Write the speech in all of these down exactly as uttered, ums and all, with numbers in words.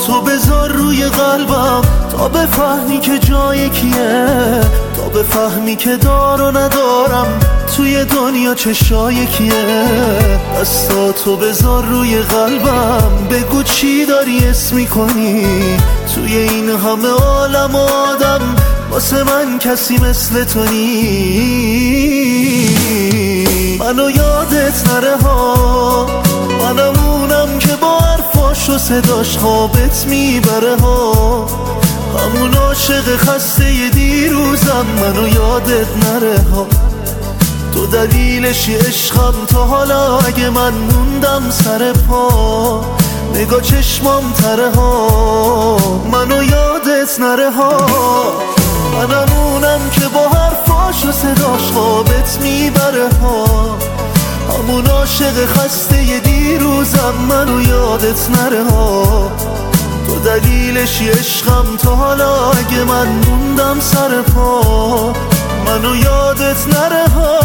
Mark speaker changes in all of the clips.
Speaker 1: تو بذار روی قلبم تا بفهمی که جای کیه، تا بفهمی که دار و ندارم توی دنیا چشای کیه. دستاتو بذار روی قلبم، بگو چی داری اسم میکنی توی این همه عالم و آدم، واسه من کسی مثل تو نی. منو یادت نره ها، منمونم که با حرفاش و صداش خوابت میبره ها، همون عاشق خسته دیروزم. منو یادت نره ها، تو دلیلشی عشقم تا حالا، اگه من موندم سر پا نگاه چشمام تره ها. منو یادت نره ها، منمونم که با حرفاش و صداش خوابت میبره ها، همون عاشق خسته دیروزم. منو یادت نره ها، تو دلیلشی عشقم تا حالا، اگه من موندم سر پا منو یادت نره ها.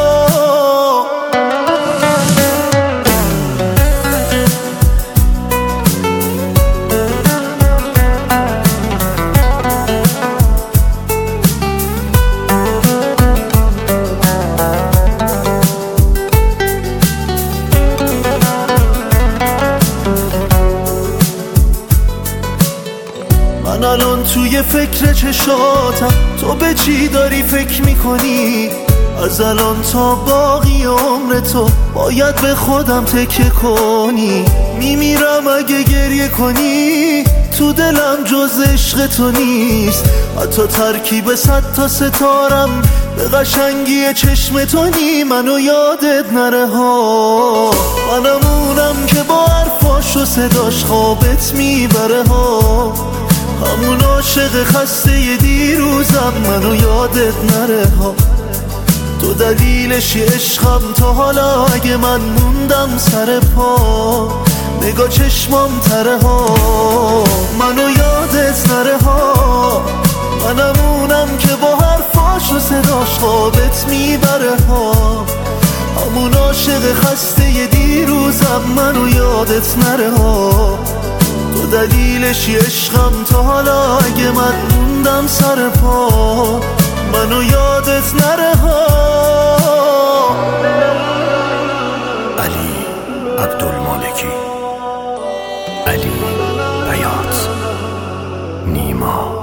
Speaker 1: من الان توی فکر چشاتم، تو به چی داری فکر میکنی؟ از الان تا باقی عمر تو باید به خودم تکیه کنی. میمیرم اگه گریه کنی، تو دلم جز عشق تو نیست، حتی ترکیب صد تا ستارم به قشنگی چشم تو نی. منو یادت نره ها، منمونم که با حرفاش و صداش خوابت میبره ها، همون عاشق خسته دیروزم. منو یادت نره ها، تو دلیلشی عشقم تا حالا، اگه من موندم سر پا نگاه چشمام تره ها. منو یادت نره ها، منمونم که با حرفاش و صداش خوابت میبره ها، همون عاشق خسته دیروزم. منو یادت نره ها، تو دلیلشی عشقم تا حالا، اگه من موندم سر پا منو یادت نره ها.
Speaker 2: علی عبدالمالکی، علی بیات، نیما.